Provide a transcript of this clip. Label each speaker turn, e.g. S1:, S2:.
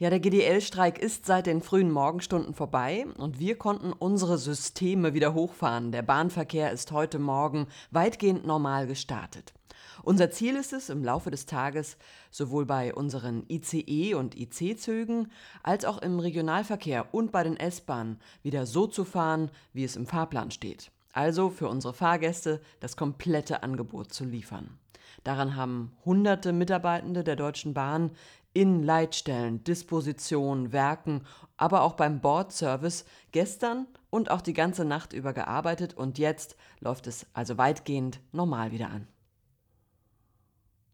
S1: Ja, der GDL-Streik ist seit den frühen Morgenstunden vorbei und wir konnten unsere Systeme wieder hochfahren. Der Bahnverkehr ist heute Morgen weitgehend normal gestartet. Unser Ziel ist es, im Laufe des Tages sowohl bei unseren ICE- und IC-Zügen als auch im Regionalverkehr und bei den S-Bahnen wieder so zu fahren, wie es im Fahrplan steht. Also für unsere Fahrgäste das komplette Angebot zu liefern. Daran haben hunderte Mitarbeitende der Deutschen Bahn in Leitstellen, Dispositionen, Werken, aber auch beim Bordservice gestern und auch die ganze Nacht über gearbeitet und jetzt läuft es also weitgehend normal wieder an.